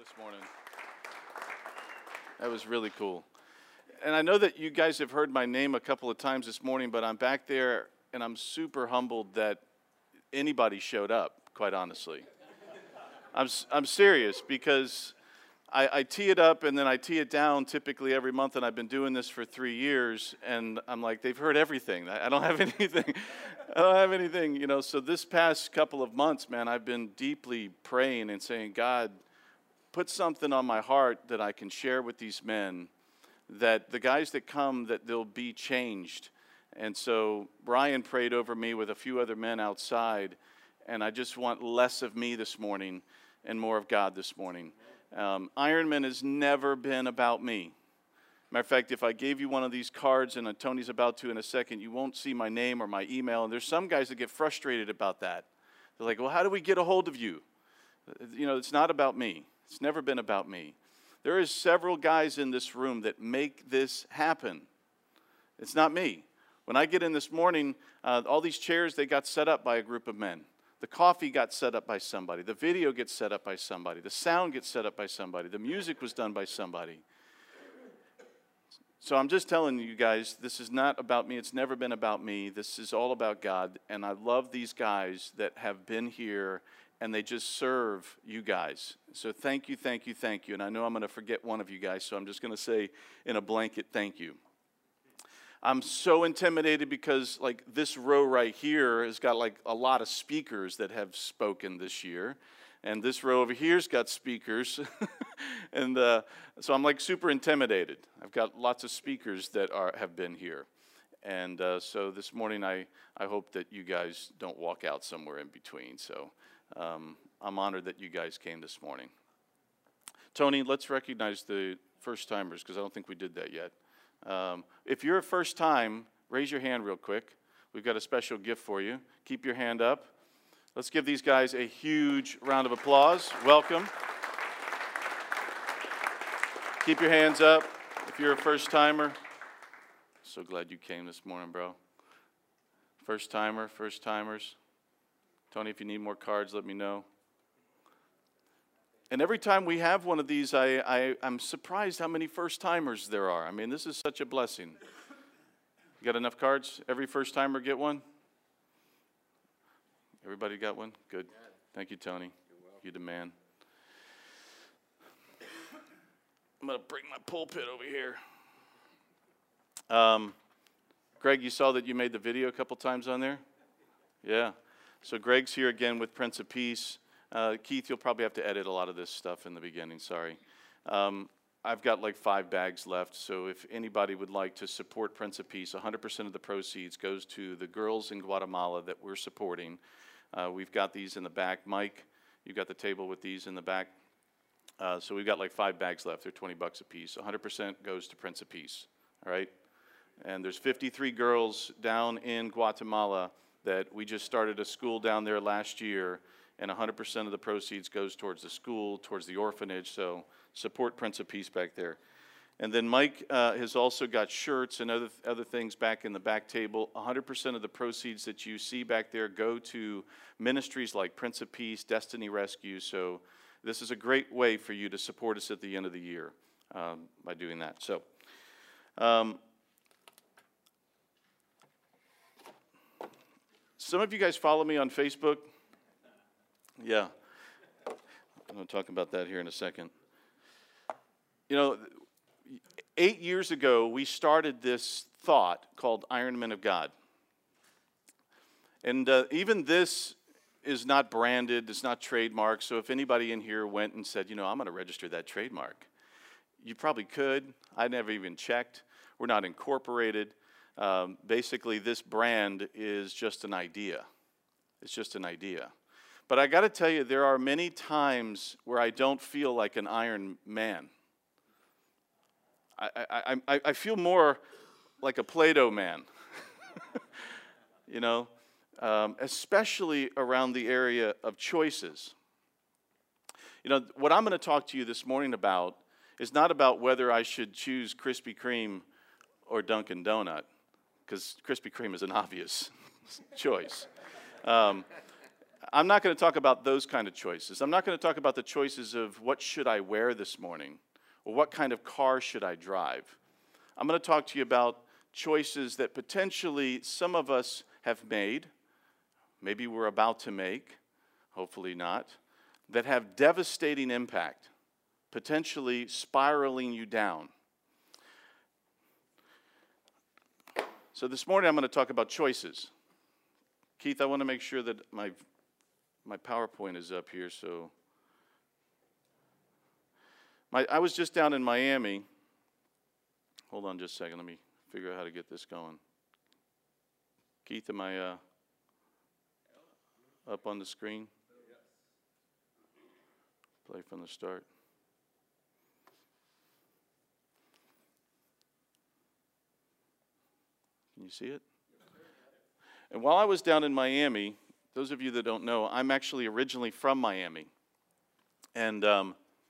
this morning. That was really cool. And I know that you guys have heard my name a couple of times this morning, but I'm back there and I'm super humbled that anybody showed up, quite honestly. I'm serious because I tee it up and then I tee it down typically every month, and I've been doing this for 3 years, and I'm like, they've heard everything. I don't have anything. I don't have anything, So this past couple of months, man, I've been deeply praying and saying, God, put something on my heart that I can share with these men, that the guys that come, that they'll be changed. And so Brian prayed over me with a few other men outside, and I just want less of me this morning and more of God this morning. Ironman has never been about me. Matter of fact, if I gave you one of these cards, and Tony's about to in a second, you won't see my name or my email. And there's some guys that get frustrated about that. They're like, well, how do we get a hold of you? It's not about me. It's never been about me. There is several guys in this room that make this happen. It's not me. When I get in this morning, all these chairs, they got set up by a group of men. The coffee got set up by somebody. The video gets set up by somebody. The sound gets set up by somebody. The music was done by somebody. So I'm just telling you guys, this is not about me. It's never been about me. This is all about God. And I love these guys that have been here, and they just serve you guys. So thank you, thank you, thank you. And I know I'm going to forget one of you guys, so I'm just going to say in a blanket, thank you. I'm so intimidated because this row right here has got a lot of speakers that have spoken this year. And this row over here's got speakers. And so I'm super intimidated. I've got lots of speakers that have been here. And so this morning I hope that you guys don't walk out somewhere in between. So I'm honored that you guys came this morning. Tony, let's recognize the first timers because I don't think we did that yet. If you're a first time, raise your hand real quick. We've got a special gift for you. Keep your hand up. Let's give these guys a huge round of applause. Welcome. Keep your hands up if you're a first timer. So glad you came this morning, bro. First timer, first timers. Tony, if you need more cards, let me know. And every time we have one of these, I'm surprised how many first-timers there are. I mean, this is such a blessing. You got enough cards? Every first-timer get one? Everybody got one? Good. Thank you, Tony. You're the man. I'm going to bring my pulpit over here. Greg, you saw that you made the video a couple times on there? Yeah. So Greg's here again with Prince of Peace. Keith, you'll probably have to edit a lot of this stuff in the beginning, sorry. I've got 5 bags left, so if anybody would like to support Prince of Peace, 100% of the proceeds goes to the girls in Guatemala that we're supporting. We've got these in the back. Mike, you've got the table with these in the back. So we've got 5 bags left. They're $20 a piece. 100% goes to Prince of Peace, all right? And there's 53 girls down in Guatemala that we just started a school down there last year, and 100% of the proceeds goes towards the school, towards the orphanage, so support Prince of Peace back there. And then Mike has also got shirts and other things back in the back table. 100% of the proceeds that you see back there go to ministries like Prince of Peace, Destiny Rescue, so this is a great way for you to support us at the end of the year by doing that. So, some of you guys follow me on Facebook. Yeah, I'm going to talk about that here in a second. 8 years ago, we started this thought called Iron Men of God. And even this is not branded, it's not trademarked, so if anybody in here went and said, I'm going to register that trademark, you probably could. I never even checked. We're not incorporated. Basically, this brand is just an idea. It's just an idea. But I got to tell you, there are many times where I don't feel like an Iron Man. I feel more like a Play-Doh man, especially around the area of choices. What I'm going to talk to you this morning about is not about whether I should choose Krispy Kreme or Dunkin' Donut, because Krispy Kreme is an obvious choice. I'm not going to talk about those kind of choices. I'm not going to talk about the choices of what should I wear this morning or what kind of car should I drive. I'm going to talk to you about choices that potentially some of us have made, maybe we're about to make, hopefully not, that have devastating impact, potentially spiraling you down. So this morning I'm going to talk about choices. Keith, I want to make sure that my PowerPoint is up here. So I was just down in Miami. Hold on just a second. Let me figure out how to get this going. Keith, am I up on the screen? Play from the start. Can you see it? And while I was down in Miami, those of you that don't know, I'm actually originally from Miami. And I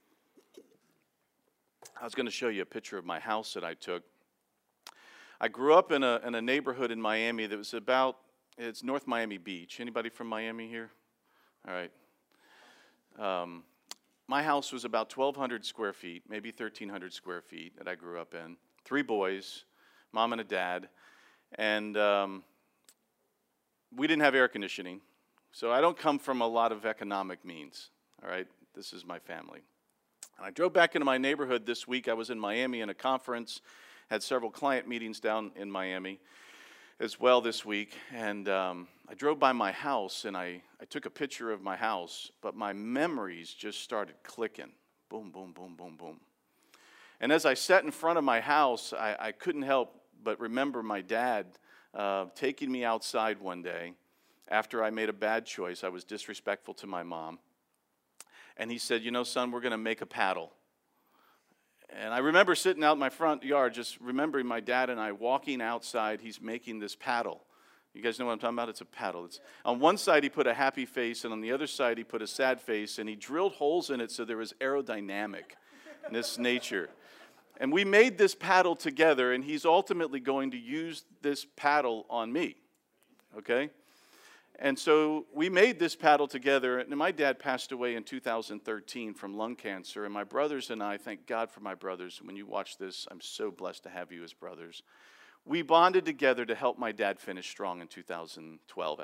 was going to show you a picture of my house that I took. I grew up in a neighborhood in Miami that was it's North Miami Beach. Anybody from Miami here? All right. My house was about 1,200 square feet, maybe 1,300 square feet that I grew up in. 3 boys, mom and a dad. And we didn't have air conditioning, so I don't come from a lot of economic means, all right? This is my family. And I drove back into my neighborhood this week. I was in Miami in a conference, had several client meetings down in Miami as well this week, and I drove by my house, and I took a picture of my house, but my memories just started clicking. Boom, boom, boom, boom, boom. And as I sat in front of my house, I couldn't help but remember my dad taking me outside one day after I made a bad choice. I was disrespectful to my mom. And he said, son, we're going to make a paddle. And I remember sitting out in my front yard, just remembering my dad and I walking outside. He's making this paddle. You guys know what I'm talking about? It's a paddle. On one side, he put a happy face, and on the other side, he put a sad face, and he drilled holes in it so there was aerodynamic in this nature. And we made this paddle together, and he's ultimately going to use this paddle on me, okay? And so we made this paddle together, and my dad passed away in 2013 from lung cancer, and my brothers and I, thank God for my brothers. When you watch this, I'm so blessed to have you as brothers. We bonded together to help my dad finish strong in 2012.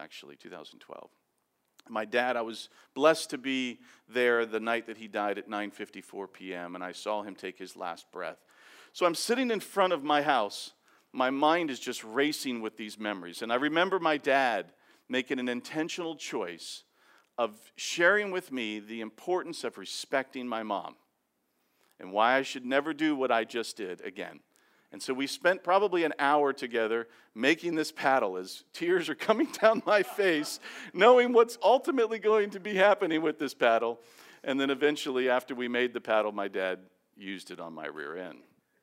My dad, I was blessed to be there the night that he died at 9:54 p.m., and I saw him take his last breath. So I'm sitting in front of my house. My mind is just racing with these memories. And I remember my dad making an intentional choice of sharing with me the importance of respecting my mom and why I should never do what I just did again. And so we spent probably an hour together making this paddle as tears are coming down my face, knowing what's ultimately going to be happening with this paddle. And then eventually, after we made the paddle, my dad used it on my rear end.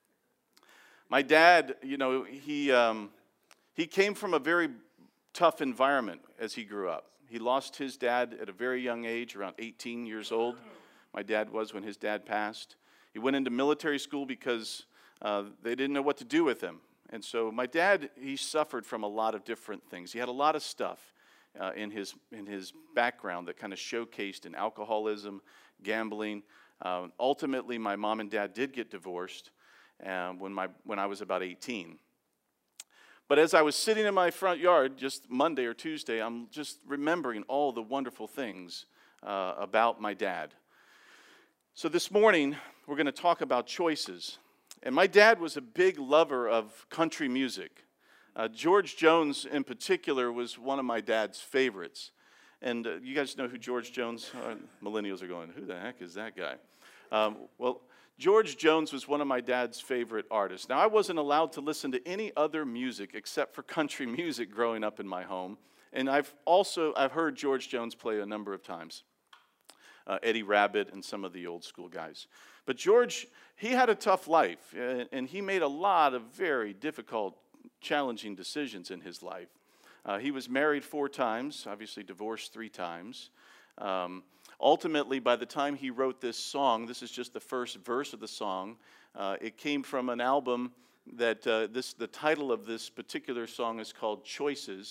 My dad, he came from a very tough environment as he grew up. He lost his dad at a very young age, around 18 years old. My dad was when his dad passed. He went into military school because they didn't know what to do with him. And so my dad, he suffered from a lot of different things. He had a lot of stuff in his background that kind of showcased in alcoholism, gambling. Ultimately, my mom and dad did get divorced when I was about 18. But as I was sitting in my front yard just Monday or Tuesday, I'm just remembering all the wonderful things about my dad. So this morning, we're going to talk about choices. And my dad was a big lover of country music. George Jones, in particular, was one of my dad's favorites. And you guys know who George Jones? Millennials are going, who the heck is that guy? Well, George Jones was one of my dad's favorite artists. Now, I wasn't allowed to listen to any other music except for country music growing up in my home. And I've heard George Jones play a number of times. Eddie Rabbitt and some of the old school guys. But George, he had a tough life, and he made a lot of very difficult, challenging decisions in his life. He was married 4 times, obviously divorced 3 times. Ultimately, by the time he wrote this song, this is just the first verse of the song. It came from an album that the title of this particular song is called Choices.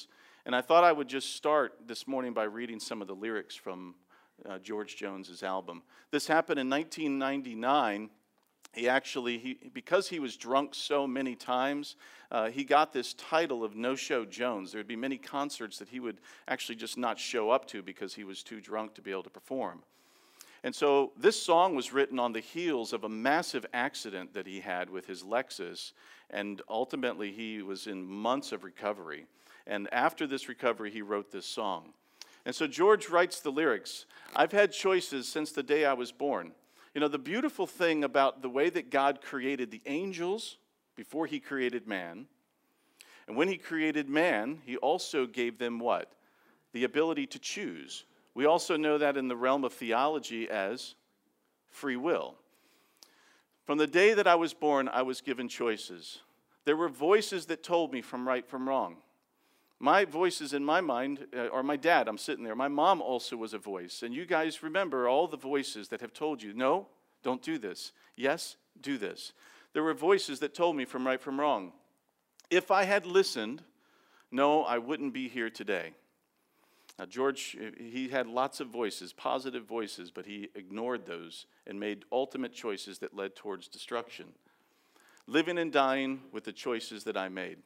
And I thought I would just start this morning by reading some of the lyrics from George Jones's album. This happened in 1999. Because he was drunk so many times, he got this title of No-Show Jones. There would be many concerts that he would actually just not show up to because he was too drunk to be able to perform. And so this song was written on the heels of a massive accident that he had with his Lexus, and ultimately he was in months of recovery. And after this recovery, he wrote this song. And so George writes the lyrics, "I've had choices since the day I was born." You know, the beautiful thing about the way that God created the angels before he created man, and when he created man, he also gave them what? The ability to choose. We also know that in the realm of theology as free will. From the day that I was born, I was given choices. There were voices that told me from right from wrong. My voices in my mind, or my dad, I'm sitting there. My mom also was a voice. And you guys remember all the voices that have told you, no, don't do this. Yes, do this. There were voices that told me from right from wrong. If I had listened, no, I wouldn't be here today. Now, George, he had lots of voices, positive voices, but he ignored those and made ultimate choices that led towards destruction. Living and dying with the choices that I made.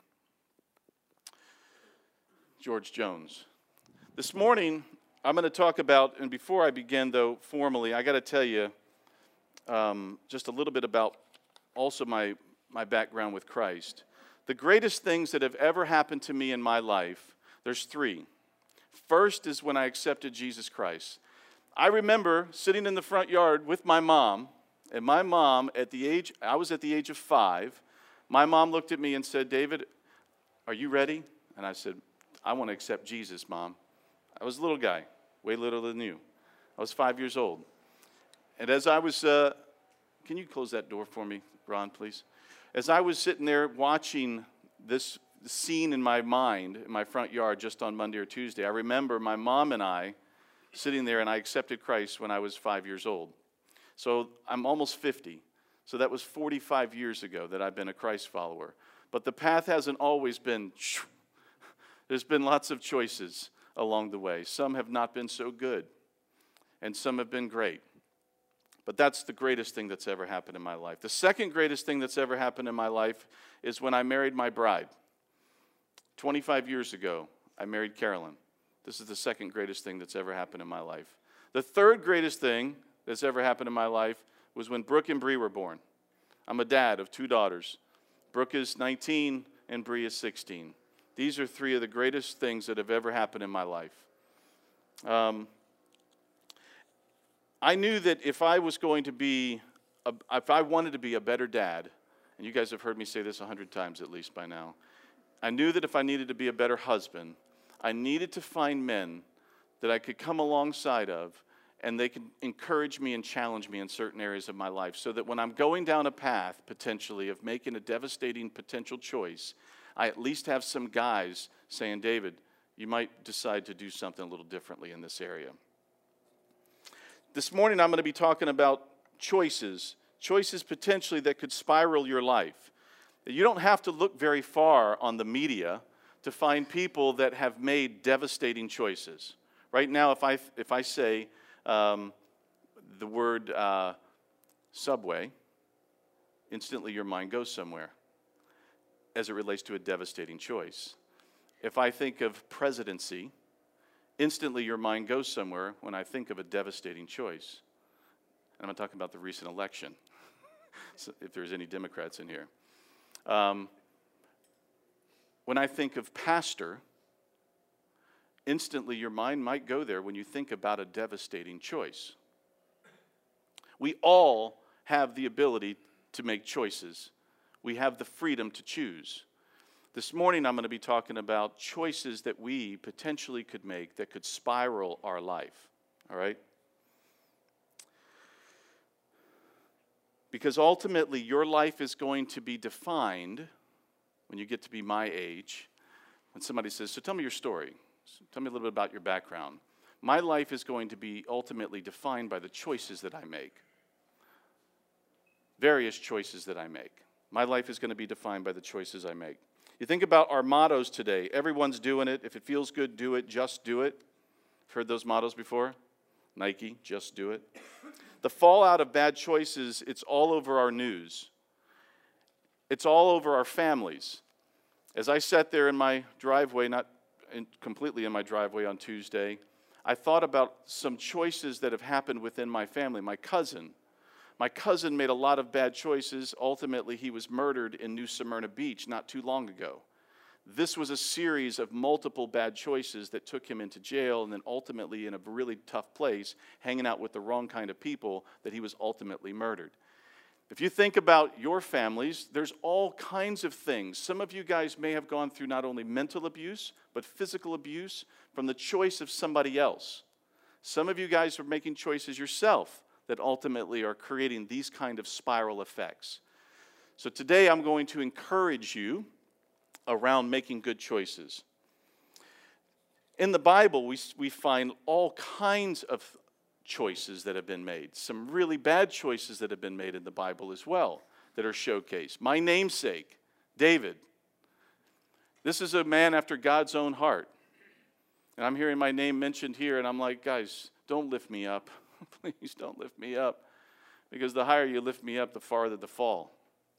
George Jones. This morning, I'm going to talk about, and before I begin, though, formally, I got to tell you just a little bit about also my background with Christ. The greatest things that have ever happened to me in my life, there's three. First is when I accepted Jesus Christ. I remember sitting in the front yard with my mom, and my mom, I was at the age of 5, my mom looked at me and said, "David, are you ready?" And I said, "I want to accept Jesus, Mom." I was a little guy, way littler than you. I was 5 years old. And as I was, can you close that door for me, Ron, please? As I was sitting there watching this scene in my mind, in my front yard, just on Monday or Tuesday, I remember my mom and I sitting there, and I accepted Christ when I was 5 years old. So I'm almost 50. So that was 45 years ago that I've been a Christ follower. But the path hasn't always been... There's been lots of choices along the way. Some have not been so good, and some have been great. But that's the greatest thing that's ever happened in my life. The second greatest thing that's ever happened in my life is when I married my bride. 25 years ago, I married Carolyn. This is the second greatest thing that's ever happened in my life. The third greatest thing that's ever happened in my life was when Brooke and Bree were born. I'm a dad of 2 daughters. Brooke is 19 and Bree is 16. These are three of the greatest things that have ever happened in my life. I knew that if I wanted to be a better dad, and you guys have heard me say this 100 times at least by now, I knew that if I needed to be a better husband, I needed to find men that I could come alongside of, and they could encourage me and challenge me in certain areas of my life, so that when I'm going down a path, potentially, of making a devastating potential choice, I at least have some guys saying, "David, you might decide to do something a little differently in this area." This morning I'm going to be talking about choices potentially that could spiral your life. You don't have to look very far on the media to find people that have made devastating choices. Right now, if I say the word Subway, instantly your mind goes somewhere as it relates to a devastating choice. If I think of presidency, instantly your mind goes somewhere when I think of a devastating choice. And I'm talking about the recent election, so if there's any Democrats in here. When I think of pastor, instantly your mind might go there when you think about a devastating choice. We all have the ability to make choices. We have the freedom to choose. This morning I'm going to be talking about choices that we potentially could make that could spiral our life. All right? Because ultimately your life is going to be defined when you get to be my age. When somebody says, "So tell me your story. Tell me a little bit about your background." My life is going to be ultimately defined by the choices that I make. Various choices that I make. My life is going to be defined by the choices I make. You think about our mottos today. Everyone's doing it. If it feels good, do it. Just do it. Heard those mottos before? Nike, just do it. The fallout of bad choices, it's all over our news. It's all over our families. As I sat there in my driveway, completely in my driveway on Tuesday, I thought about some choices that have happened within my family. My cousin made a lot of bad choices. Ultimately, he was murdered in New Smyrna Beach not too long ago. This was a series of multiple bad choices that took him into jail and then ultimately in a really tough place, hanging out with the wrong kind of people, that he was ultimately murdered. If you think about your families, there's all kinds of things. Some of you guys may have gone through not only mental abuse, but physical abuse from the choice of somebody else. Some of you guys are making choices yourself that ultimately are creating these kind of spiral effects. So today I'm going to encourage you around making good choices. In the Bible, we find all kinds of choices that have been made. Some really bad choices that have been made in the Bible as well that are showcased. My namesake, David. This is a man after God's own heart. And I'm hearing my name mentioned here, and I'm like, guys, don't lift me up. Please don't lift me up. Because the higher you lift me up, the farther the fall.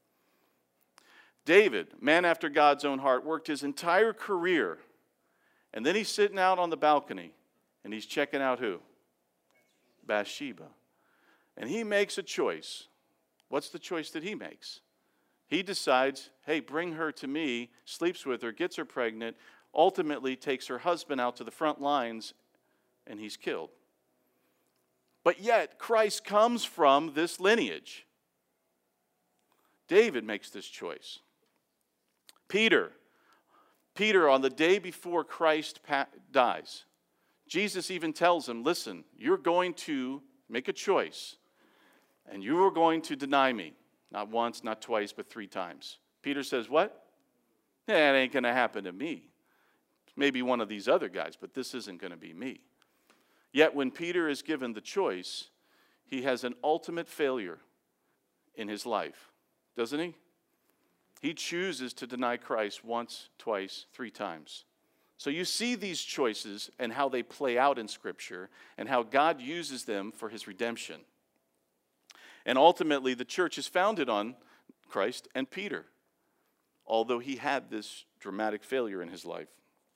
David, man after God's own heart, worked his entire career. And then he's sitting out on the balcony, and he's checking out who? Bathsheba. And he makes a choice. What's the choice that he makes? He decides, hey, bring her to me, sleeps with her, gets her pregnant, ultimately takes her husband out to the front lines, and he's killed. But yet, Christ comes from this lineage. David makes this choice. Peter, on the day before Christ dies, Jesus even tells him, listen, you're going to make a choice, and you are going to deny me. Not once, not twice, but 3 times. Peter says, what? That ain't going to happen to me. Maybe one of these other guys, but this isn't going to be me. Yet when Peter is given the choice, he has an ultimate failure in his life, doesn't he? He chooses to deny Christ once, twice, 3 times. So you see these choices and how they play out in Scripture and how God uses them for his redemption. And ultimately, the church is founded on Christ and Peter, although he had this dramatic failure in his life.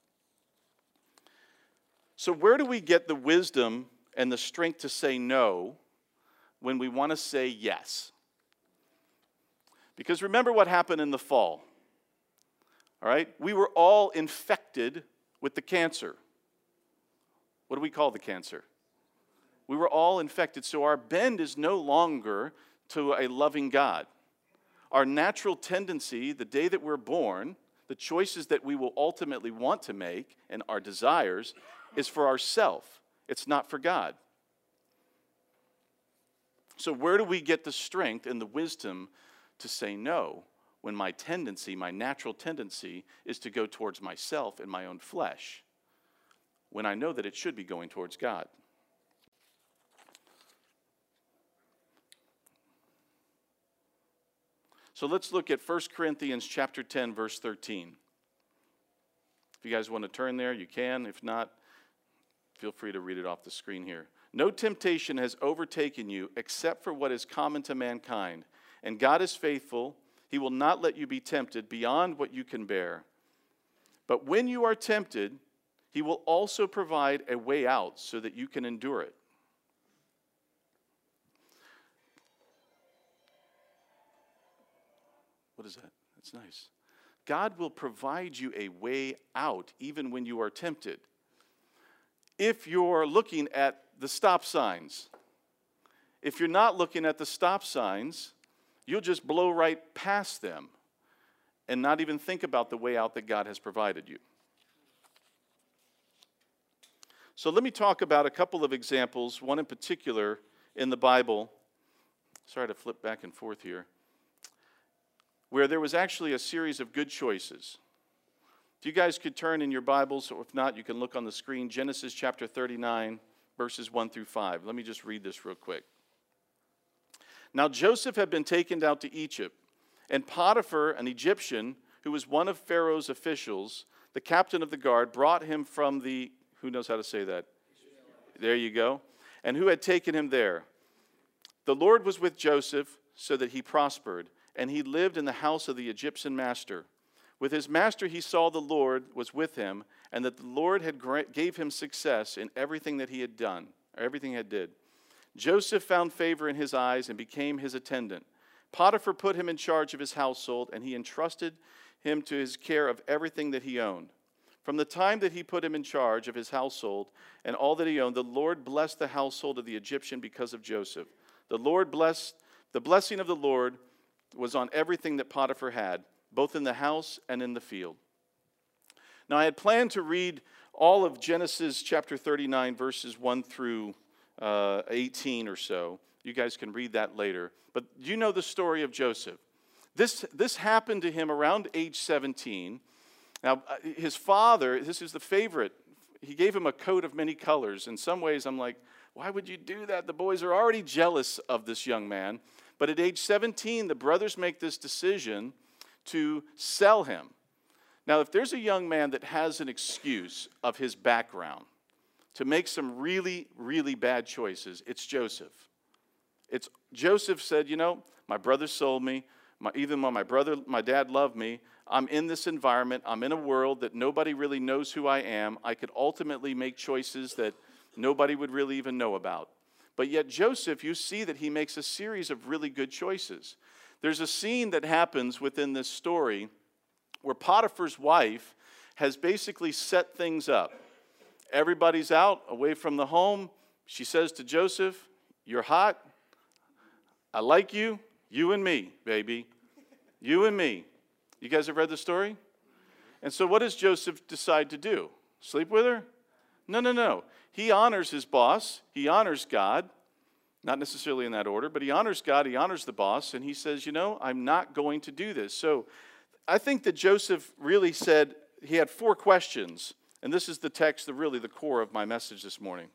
So where do we get the wisdom and the strength to say no when we want to say yes? Because remember what happened in the fall. All right? We were all infected with the cancer. What do we call the cancer? We were all infected. So our bend is no longer to a loving God. Our natural tendency, the day that we're born, the choices that we will ultimately want to make and our desires is for ourselves. It's not for God. So where do we get the strength and the wisdom to say no when my tendency, my natural tendency, is to go towards myself and my own flesh, when I know that it should be going towards God? So let's look at 1 Corinthians chapter 10, verse 13. If you guys want to turn there, you can. If not, feel free to read it off the screen here. No temptation has overtaken you except for what is common to mankind. And God is faithful. He will not let you be tempted beyond what you can bear. But when you are tempted, he will also provide a way out so that you can endure it. What is that? That's nice. God will provide you a way out even when you are tempted. If you're looking at the stop signs, if you're not looking at the stop signs, you'll just blow right past them and not even think about the way out that God has provided you. So let me talk about a couple of examples, one in particular in the Bible. Sorry to flip back and forth here. Where there was actually a series of good choices. If you guys could turn in your Bibles, or if not, you can look on the screen, Genesis chapter 39, verses 1 through 5. Let me just read this real quick. Now Joseph had been taken down to Egypt, and Potiphar, an Egyptian, who was one of Pharaoh's officials, the captain of the guard, brought him from the, who knows how to say that? There you go. And who had taken him there. The Lord was with Joseph so that he prospered, and he lived in the house of the Egyptian master. With his master he saw the Lord was with him, and that the Lord had gave him success in everything that he had done, or everything he had did. Joseph found favor in his eyes and became his attendant. Potiphar put him in charge of his household, and he entrusted him to his care of everything that he owned. From the time that he put him in charge of his household and all that he owned, the Lord blessed the household of the Egyptian because of Joseph. The blessing of the Lord was on everything that Potiphar had, both in the house and in the field. Now I had planned to read all of Genesis chapter 39, verses 1 through 18 or so. You guys can read that later. But you know the story of Joseph. This happened to him around age 17. Now, his father, this is the favorite, he gave him a coat of many colors. In some ways, I'm like, why would you do that? The boys are already jealous of this young man. But at age 17, the brothers make this decision to sell him. Now, if there's a young man that has an excuse of his background to make some really, really bad choices, it's Joseph. Joseph said, you know, my brother sold me. Even when my dad loved me, I'm in this environment. I'm in a world that nobody really knows who I am. I could ultimately make choices that nobody would really even know about. But yet Joseph, you see that he makes a series of really good choices. There's a scene that happens within this story where Potiphar's wife has basically set things up. Everybody's out, away from the home. She says to Joseph, you're hot. I like you. You and me, baby. You and me. You guys have read the story? And so what does Joseph decide to do? Sleep with her? No. He honors his boss. He honors God. Not necessarily in that order, but he honors God. He honors the boss. And he says, you know, I'm not going to do this. So I think that Joseph really said, he had 4 questions. And this is the text, really the core of my message this morning.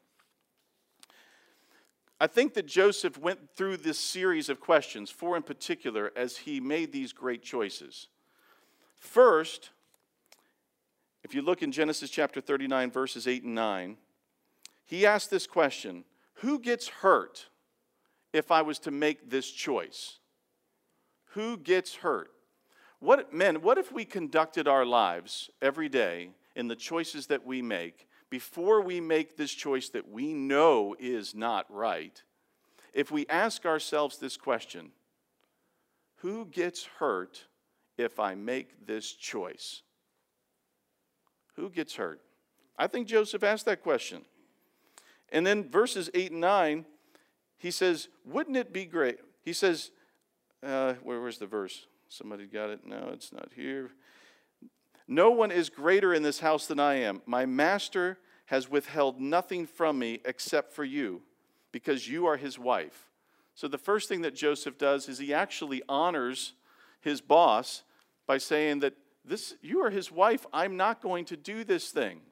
I think that Joseph went through this series of questions, 4 in particular, as he made these great choices. First, if you look in Genesis chapter 39, verses 8 and 9, he asked this question, who gets hurt if I was to make this choice? Who gets hurt? What if we conducted our lives every day in the choices that we make before we make this choice that we know is not right, if we ask ourselves this question, who gets hurt if I make this choice? Who gets hurt? I think Joseph asked that question. And then verses 8 and 9, he says, wouldn't it be great? He says, where's the verse? Somebody got it? No, it's not here. No one is greater in this house than I am. My master has withheld nothing from me except for you, because you are his wife. So the first thing that Joseph does is he actually honors his boss by saying that you are his wife. I'm not going to do this thing.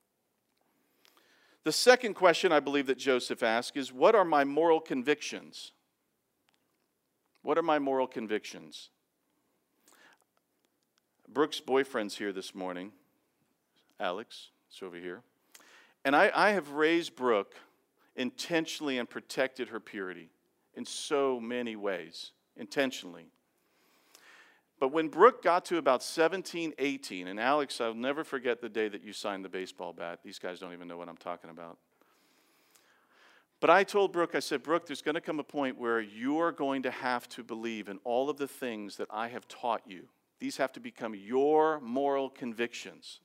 The second question I believe that Joseph asked is, what are my moral convictions? What are my moral convictions? Brooke's boyfriend's here this morning. Alex, it's over here. And I have raised Brooke intentionally and protected her purity in so many ways, intentionally. But when Brooke got to about 17, 18, and Alex, I'll never forget the day that you signed the baseball bat. These guys don't even know what I'm talking about. But I told Brooke, I said, Brooke, there's going to come a point where you're going to have to believe in all of the things that I have taught you. These have to become your moral convictions.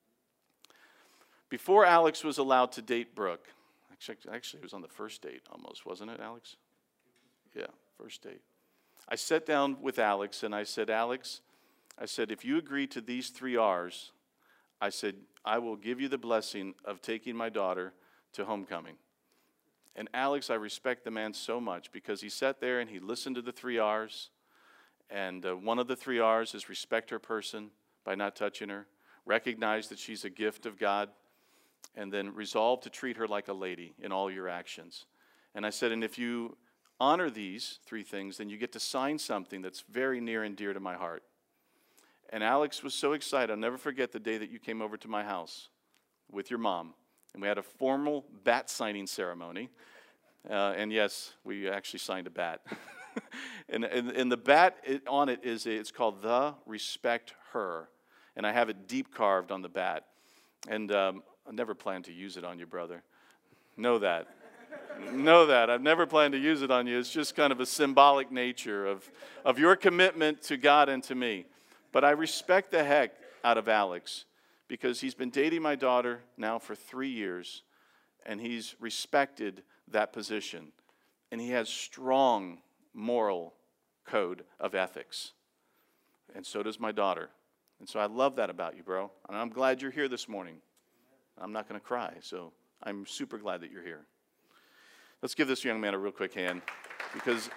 Before Alex was allowed to date Brooke, actually it was on the first date almost, wasn't it, Alex? Yeah, first date. I sat down with Alex and I said, Alex, if you agree to these 3 R's, I said, I will give you the blessing of taking my daughter to homecoming. And Alex, I respect the man so much because he sat there and he listened to the 3 R's. And one of the 3 R's is respect her person by not touching her, recognize that she's a gift of God, and then resolve to treat her like a lady in all your actions. And I said, and if you honor these 3 things, then you get to sign something that's very near and dear to my heart. And Alex was so excited. I'll never forget the day that you came over to my house with your mom. And we had a formal bat signing ceremony. And yes, we actually signed a bat. and the bat on it it's called The Respect Her. And I have it deep carved on the bat. And I never planned to use it on you, brother. Know that. Know that. I've never planned to use it on you. It's just kind of a symbolic nature of your commitment to God and to me. But I respect the heck out of Alex because he's been dating my daughter now for 3 years, and he's respected that position. And he has strong moral code of ethics. And so does my daughter. And so I love that about you, bro. And I'm glad you're here this morning. I'm not going to cry, so I'm super glad that you're here. Let's give this young man a real quick hand because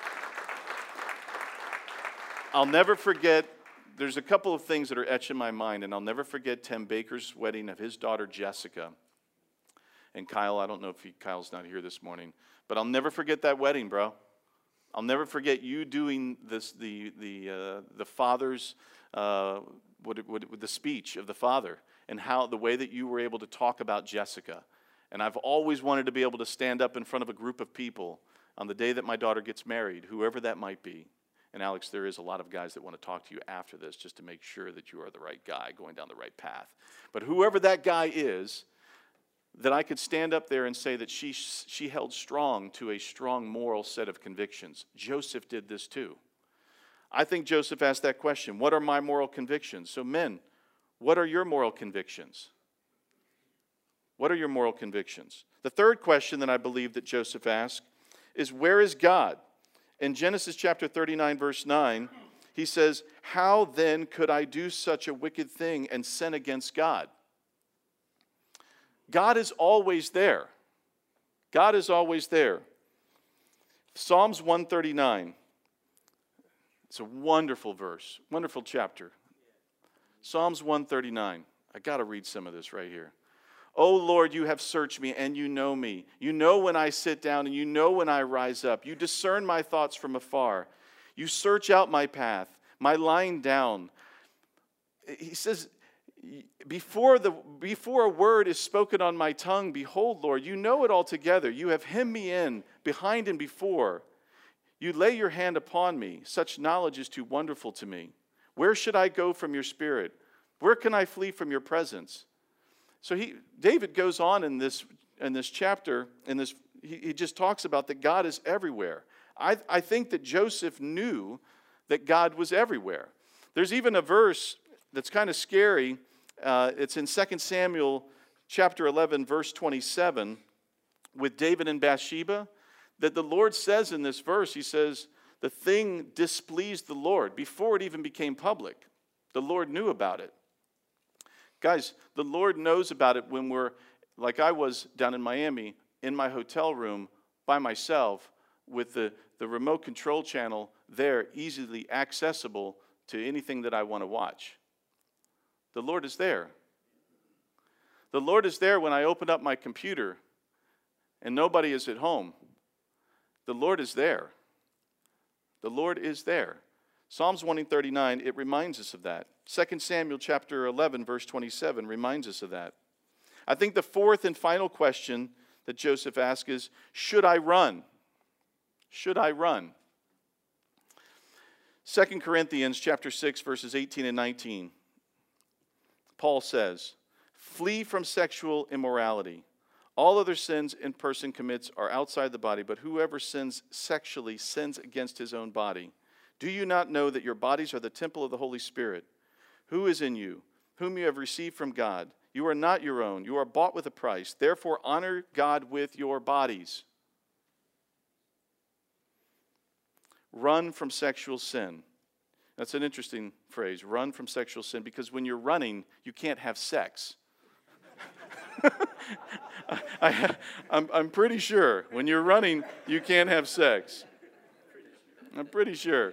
I'll never forget, there's a couple of things that are etched in my mind, and I'll never forget Tim Baker's wedding of his daughter Jessica. And Kyle, I don't know if Kyle's not here this morning, but I'll never forget that wedding, bro. I'll never forget you doing this, the father's, the speech of the father, and how the way that you were able to talk about Jessica. And I've always wanted to be able to stand up in front of a group of people on the day that my daughter gets married, whoever that might be. And Alex, there is a lot of guys that want to talk to you after this just to make sure that you are the right guy going down the right path. But whoever that guy is, that I could stand up there and say that she held strong to a strong moral set of convictions. Joseph did this too. I think Joseph asked that question, what are my moral convictions? So men, what are your moral convictions? What are your moral convictions? The third question that I believe that Joseph asked is, where is God? In Genesis chapter 39, verse 9, he says, how then could I do such a wicked thing and sin against God? God is always there. God is always there. Psalms 139. It's a wonderful verse, wonderful chapter. Psalms 139. I got to read some of this right here. O Lord, you have searched me and you know me. You know when I sit down and you know when I rise up. You discern my thoughts from afar. You search out my path, my lying down. He says, before a word is spoken on my tongue, behold, Lord, you know it altogether. You have hemmed me in, behind and before. You lay your hand upon me. Such knowledge is too wonderful to me. Where should I go from your spirit? Where can I flee from your presence? So David goes on in this chapter, he just talks about that God is everywhere. I think that Joseph knew that God was everywhere. There's even a verse that's kind of scary. It's in 2 Samuel chapter 11, verse 27, with David and Bathsheba, that the Lord says in this verse, he says, the thing displeased the Lord before it even became public. The Lord knew about it. Guys, the Lord knows about it when we're, like I was down in Miami, in my hotel room by myself with the remote control channel there, easily accessible to anything that I want to watch. The Lord is there. The Lord is there when I open up my computer and nobody is at home. The Lord is there. The Lord is there. Psalms 139, it reminds us of that. 2 Samuel chapter 11, verse 27 reminds us of that. I think the fourth and final question that Joseph asks is, should I run? Should I run? 2 Corinthians chapter 6, verses 18 and 19. Paul says, flee from sexual immorality. All other sins a person commits are outside the body, but whoever sins sexually sins against his own body. Do you not know that your bodies are the temple of the Holy Spirit, who is in you, whom you have received from God? You are not your own. You are bought with a price. Therefore, honor God with your bodies. Run from sexual sin. That's an interesting phrase, run from sexual sin, because when you're running, you can't have sex. I'm pretty sure when you're running, you can't have sex. I'm pretty sure.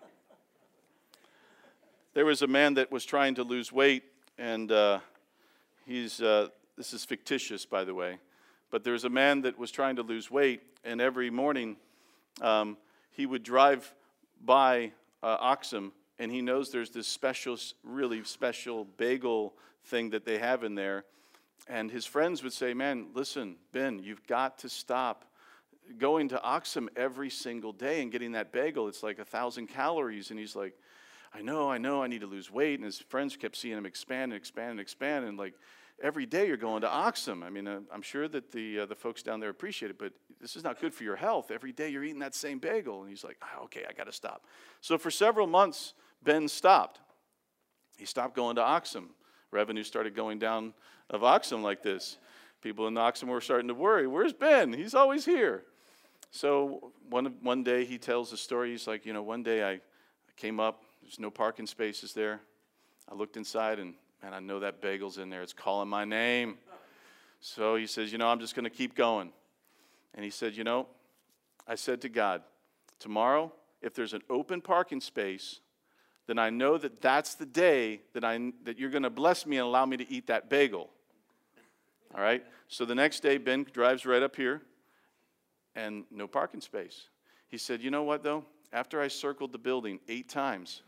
There was a man that was trying to lose weight, and this is fictitious, by the way, but there was a man that was trying to lose weight, and every morning he would drive by Oxum and he knows there's this special, really special bagel thing that they have in there. And his friends would say, man, listen, Ben, you've got to stop going to Oxum every single day and getting that bagel. It's like 1,000 calories. And he's like, I know, I need to lose weight. And his friends kept seeing him expand and expand and expand. And like, every day you're going to Oxum. I mean, I'm sure that the folks down there appreciate it, but this is not good for your health. Every day you're eating that same bagel. And he's like, okay, I got to stop. So for several months, Ben stopped. He stopped going to Oxum. Revenue started going down of Oxum like this. People in Oxum were starting to worry. Where's Ben? He's always here. So one day he tells the story. He's like, one day I came up. There's no parking spaces there. I looked inside, and man, I know that bagel's in there. It's calling my name. So he says, I'm just going to keep going. And he said, I said to God, tomorrow, if there's an open parking space, then I know that that's the day that you're going to bless me and allow me to eat that bagel. All right? So the next day, Ben drives right up here, and no parking space. He said, you know what, though? After I circled the building 8 times,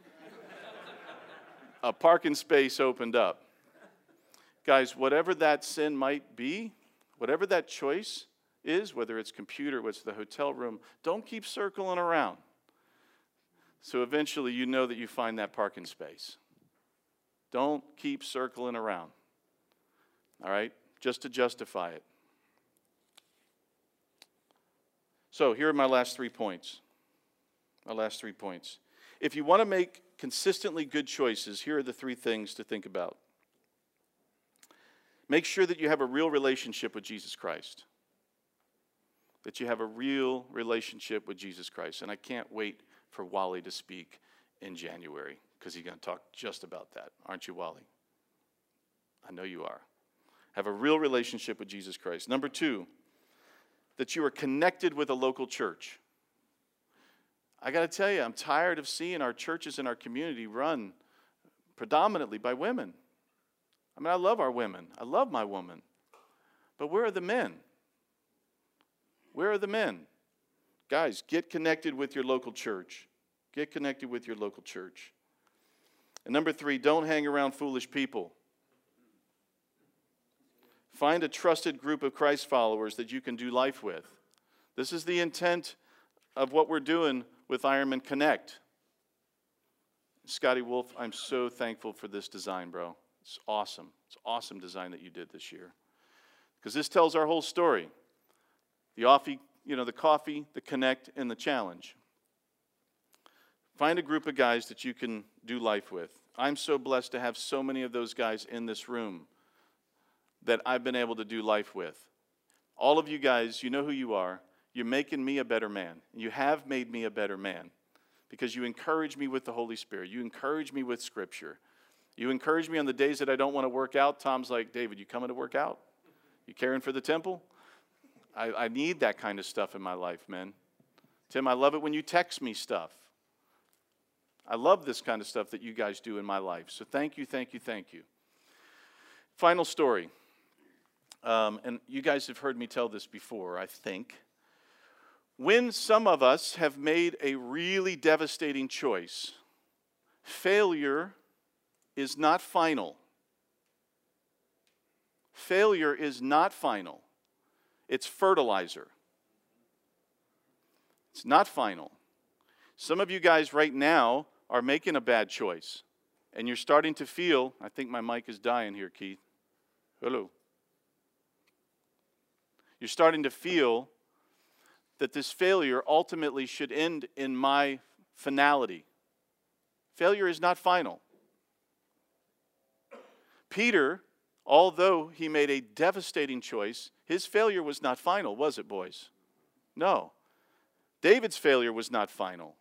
a parking space opened up. Guys, whatever that sin might be, whatever that choice is, whether it's computer, whether it's the hotel room, don't keep circling around. So eventually you know that you find that parking space. Don't keep circling around. All right? Just to justify it. So here are my last 3 points. If you want to make consistently good choices, here are the 3 things to think about. Make sure that you have a real relationship with Jesus Christ. That you have a real relationship with Jesus Christ. And I can't wait for Wally to speak in January, because he's going to talk just about that. Aren't you, Wally? I know you are. Have a real relationship with Jesus Christ. Number 2, that you are connected with a local church. I got to tell you, I'm tired of seeing our churches in our community run predominantly by women. I mean, I love our women. I love my woman. But where are the men? Where are the men? Guys, get connected with your local church. Get connected with your local church. And number 3, don't hang around foolish people. Find a trusted group of Christ followers that you can do life with. This is the intent of what we're doing with Ironman Connect. Scotty Wolf, I'm so thankful for this design, bro. It's awesome. It's an awesome design that you did this year. Because this tells our whole story. The coffee, the connect, and the challenge. Find a group of guys that you can do life with. I'm so blessed to have so many of those guys in this room that I've been able to do life with. All of you guys, you know who you are. You're making me a better man. You have made me a better man because you encourage me with the Holy Spirit. You encourage me with Scripture. You encourage me on the days that I don't want to work out. Tom's like, David, you coming to work out? You caring for the temple? I need that kind of stuff in my life, man. Tim, I love it when you text me stuff. I love this kind of stuff that you guys do in my life. So thank you, thank you, thank you. Final story. And you guys have heard me tell this before, I think. When some of us have made a really devastating choice, failure is not final. Failure is not final. It's fertilizer. It's not final. Some of you guys right now are making a bad choice, and you're starting to feel, I think my mic is dying here, Keith. Hello. You're starting to feel that this failure ultimately should end in my finality. Failure is not final. Peter, although he made a devastating choice, his failure was not final, was it, boys? No. David's failure was not final.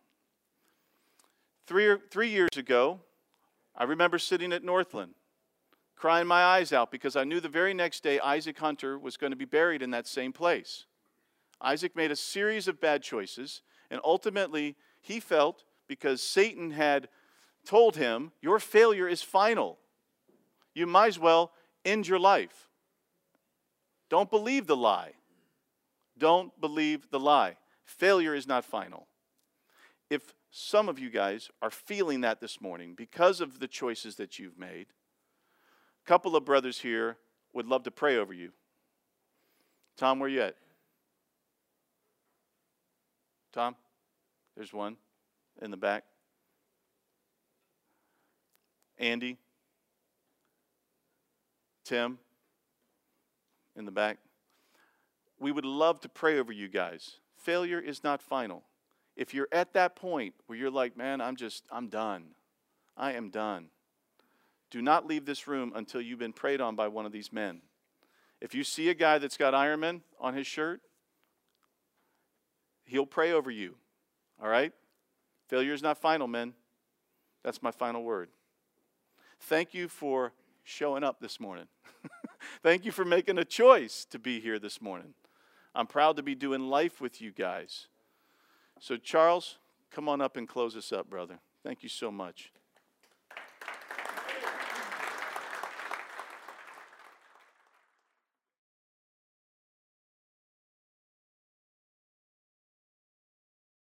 Three years ago, I remember sitting at Northland, crying my eyes out because I knew the very next day Isaac Hunter was going to be buried in that same place. Isaac made a series of bad choices, and ultimately he felt, because Satan had told him, your failure is final. You might as well end your life. Don't believe the lie. Don't believe the lie. Failure is not final. If some of you guys are feeling that this morning because of the choices that you've made. A couple of brothers here would love to pray over you. Tom, where you at? Tom, there's one in the back. Andy, Tim, in the back. We would love to pray over you guys. Failure is not final. If you're at that point where you're like, man, I'm done. I am done. Do not leave this room until you've been prayed on by one of these men. If you see a guy that's got Ironman on his shirt, he'll pray over you. All right? Failure is not final, men. That's my final word. Thank you for showing up this morning. Thank you for making a choice to be here this morning. I'm proud to be doing life with you guys. So, Charles, come on up and close us up, brother. Thank you so much.